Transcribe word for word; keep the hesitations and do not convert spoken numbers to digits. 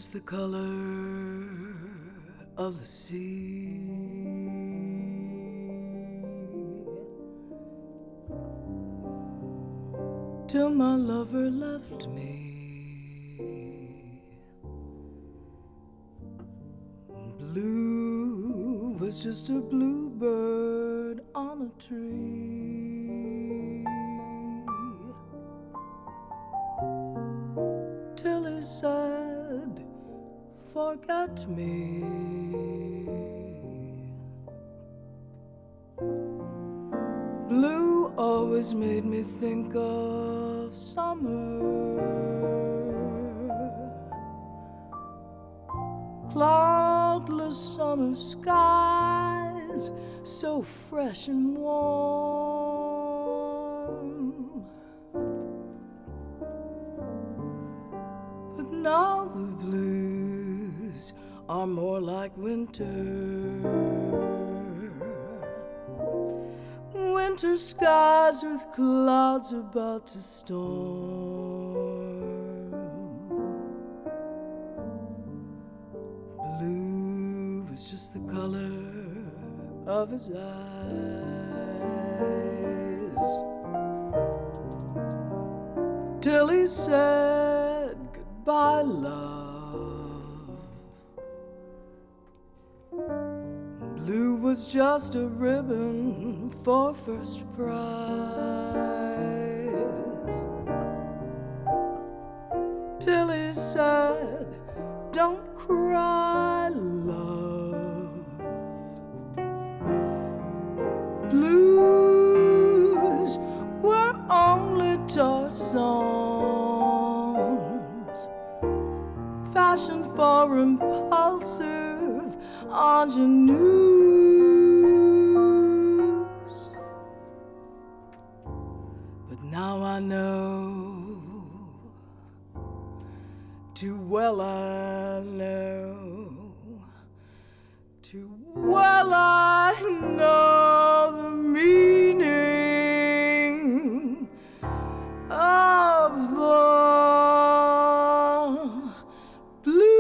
just the color of the sea. Till my lover left me, blue was just a bluebird on a tree. Till he said, forget me. Blue always made me think of summer, cloudless summer skies, so fresh and warm. But now the blues are more like winter. Winter skies with clouds about to storm. Blue was just the color of his eyes, till he said goodbye, love. Blue was just a ribbon for first prize, till he said, don't cry, love. Blues were only toy songs, fashioned for impulsive ingenues. But now I know, too well I know, too well I know the meaning of the blue.